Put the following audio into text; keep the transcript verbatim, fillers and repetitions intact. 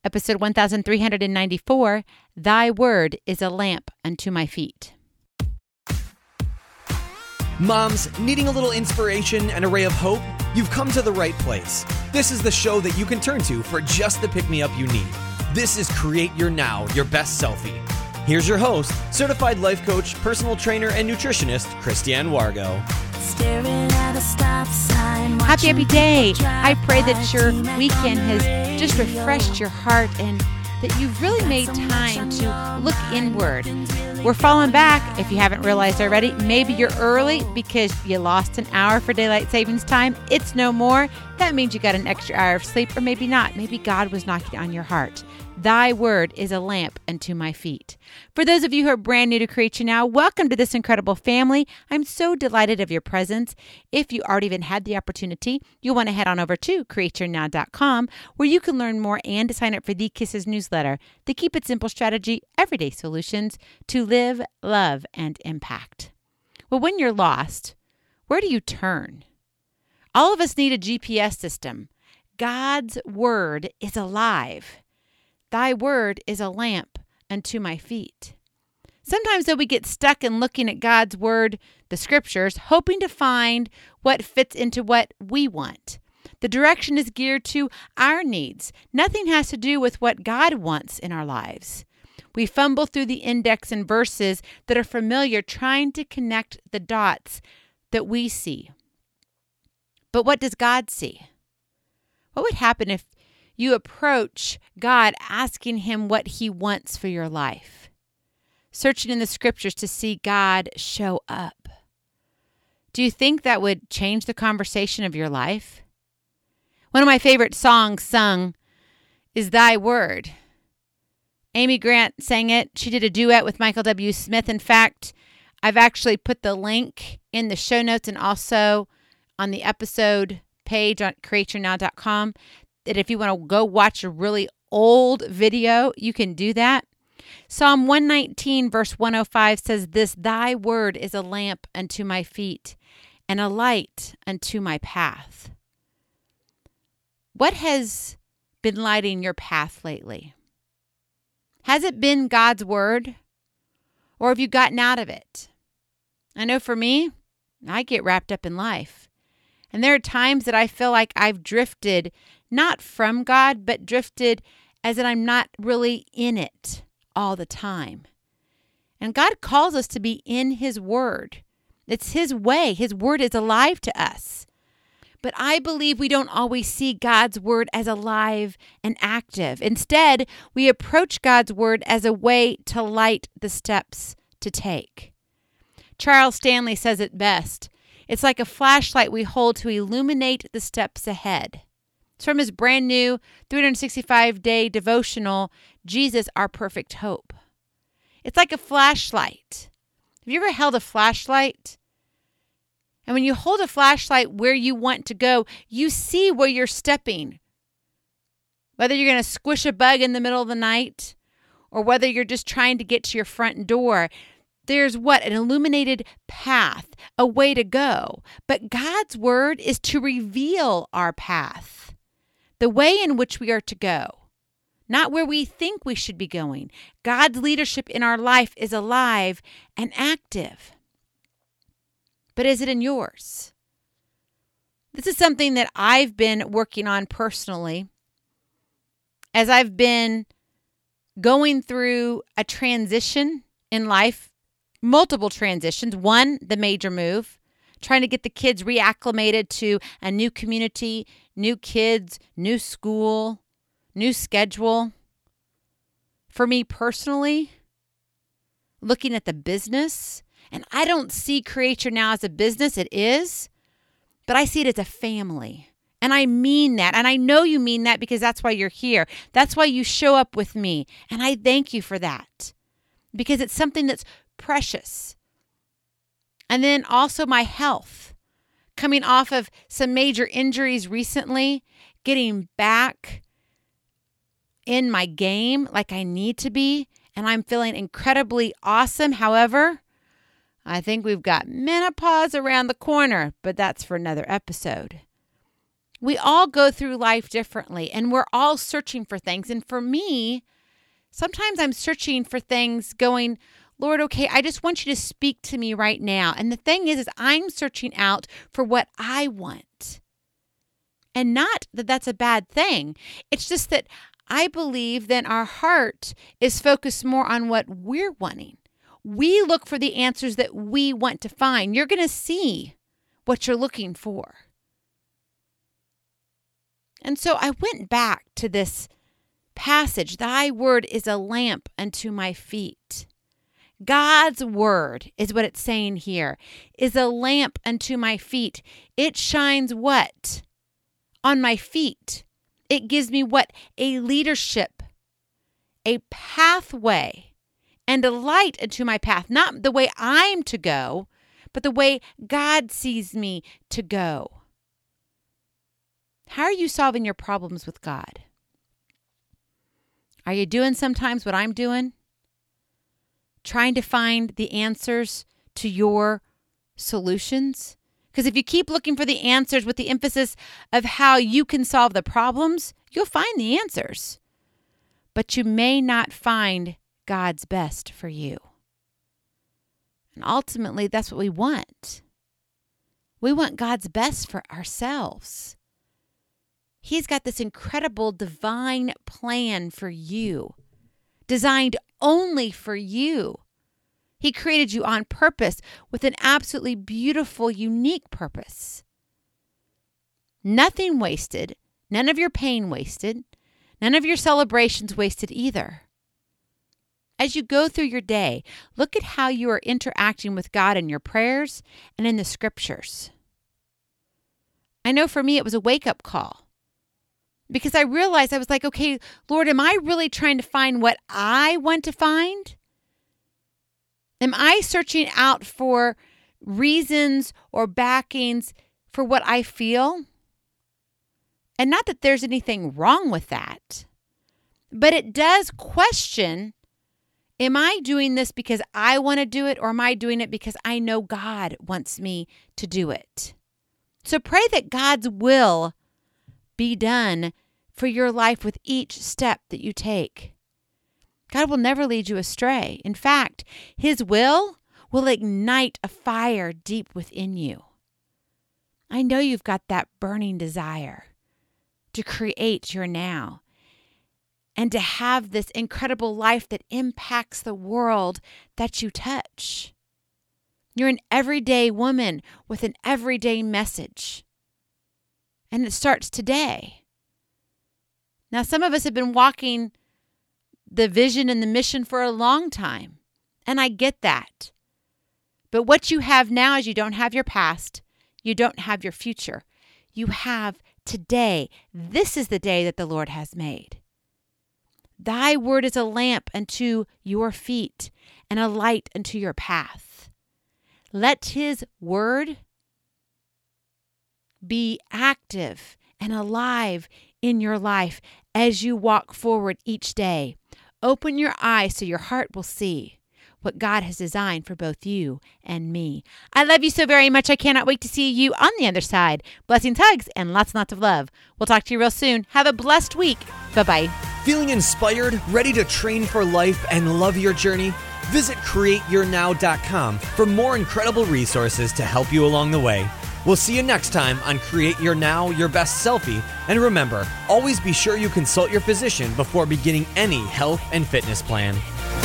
Episode one thousand three hundred ninety-four, Thy Word is a Lamp unto My Feet. Moms, needing a little inspiration and a ray of hope? You've come to the right place. This is the show that you can turn to for just the pick-me-up you need. This is Create Your Now, Your Best Selfie. Here's your host, certified life coach, personal trainer, and nutritionist, Christiane Wargo. Happy, happy day. I pray that your weekend has just refreshed your heart and that you've really made time to look inward. We're falling back, if you haven't realized already. Maybe you're early because you lost an hour for daylight savings time. It's no more. That means you got an extra hour of sleep, or maybe not. Maybe God was knocking on your heart. Thy word is a lamp unto my feet. For those of you who are brand new to Create Your Now, welcome to this incredible family. I'm so delighted of your presence. If you already even had the opportunity, you'll want to head on over to create your now dot com, where you can learn more and to sign up for the Kisses newsletter, the Keep It Simple strategy, everyday solutions to live, love, and impact. Well, when you're lost, where do you turn? All of us need a G P S system. God's word is alive. Thy word is a lamp unto my feet. Sometimes, though, we get stuck in looking at God's word, the scriptures, hoping to find what fits into what we want. The direction is geared to our needs. Nothing has to do with what God wants in our lives. We fumble through the index and verses that are familiar, trying to connect the dots that we see. But what does God see? What would happen if you approach God asking Him what He wants for your life, searching in the scriptures to see God show up? Do you think that would change the conversation of your life? One of my favorite songs sung is Thy Word. Amy Grant sang it. She did a duet with Michael W. Smith. In fact, I've actually put the link in the show notes and also on the episode page on create your now dot com. That if you want to go watch a really old video, you can do that. Psalm one nineteen verse one oh five says this, Thy word is a lamp unto my feet and a light unto my path. What has been lighting your path lately? Has it been God's word, or have you gotten out of it? I know for me, I get wrapped up in life. And there are times that I feel like I've drifted not from God, but drifted as in I'm not really in it all the time. And God calls us to be in His word. It's His way. His word is alive to us. But I believe we don't always see God's word as alive and active. Instead, we approach God's word as a way to light the steps to take. Charles Stanley says it best. It's like a flashlight we hold to illuminate the steps ahead. It's from his brand new three hundred sixty-five day devotional, Jesus, Our Perfect Hope. It's like a flashlight. Have you ever held a flashlight? And when you hold a flashlight where you want to go, you see where you're stepping. Whether you're going to squish a bug in the middle of the night or whether you're just trying to get to your front door, there's what? An illuminated path, a way to go. But God's word is to reveal our path. The way in which we are to go, not where we think we should be going. God's leadership in our life is alive and active. But is it in yours? This is something that I've been working on personally as I've been going through a transition in life, multiple transitions. One, the major move, trying to get the kids reacclimated to a new community, new kids, new school, new schedule. For me personally, looking at the business, and I don't see Create Your Now as a business, it is, but I see it as a family. And I mean that. And I know you mean that because that's why you're here. That's why you show up with me. And I thank you for that because it's something that's precious. And then also my health. Coming off of some major injuries recently, getting back in my game like I need to be, and I'm feeling incredibly awesome. However, I think we've got menopause around the corner, but that's for another episode. We all go through life differently, and we're all searching for things. And for me, sometimes I'm searching for things going, Lord, okay, I just want you to speak to me right now. And the thing is, is I'm searching out for what I want. And not that that's a bad thing. It's just that I believe then our heart is focused more on what we're wanting. We look for the answers that we want to find. You're going to see what you're looking for. And so I went back to this passage. Thy word is a lamp unto my feet. God's word is what it's saying here, is a lamp unto my feet. It shines what? On my feet. It gives me what? A leadership, a pathway, and a light into my path. Not the way I'm to go, but the way God sees me to go. How are you solving your problems with God? Are you doing sometimes what I'm doing? Trying to find the answers to your solutions? Because if you keep looking for the answers with the emphasis of how you can solve the problems, you'll find the answers. But you may not find God's best for you. And ultimately, that's what we want. We want God's best for ourselves. He's got this incredible divine plan for you, designed only for you. He created you on purpose with an absolutely beautiful, unique purpose. Nothing wasted, none of your pain wasted, none of your celebrations wasted either. As you go through your day, look at how you are interacting with God in your prayers and in the scriptures. I know for me it was a wake-up call. Because I realized I was like, okay, Lord, am I really trying to find what I want to find? Am I searching out for reasons or backings for what I feel? And not that there's anything wrong with that, but it does question, am I doing this because I want to do it, or am I doing it because I know God wants me to do it? So pray that God's will be done for your life with each step that you take. God will never lead you astray. In fact, His will will ignite a fire deep within you. I know you've got that burning desire to create your now and to have this incredible life that impacts the world that you touch. You're an everyday woman with an everyday message. And it starts today. Now, some of us have been walking the vision and the mission for a long time, and I get that. But what you have now is you don't have your past, you don't have your future. You have today. This is the day that the Lord has made. Thy word is a lamp unto your feet and a light unto your path. Let His word be active and alive in your life as you walk forward each day. Open your eyes so your heart will see what God has designed for both you and me. I love you so very much. I cannot wait to see you on the other side. Blessings, hugs, and lots and lots of love. We'll talk to you real soon. Have a blessed week. Bye-bye. Feeling inspired, ready to train for life, and love your journey? Visit create your now dot com for more incredible resources to help you along the way. We'll see you next time on Create Your Now, Your Best Selfie. And remember, always be sure you consult your physician before beginning any health and fitness plan.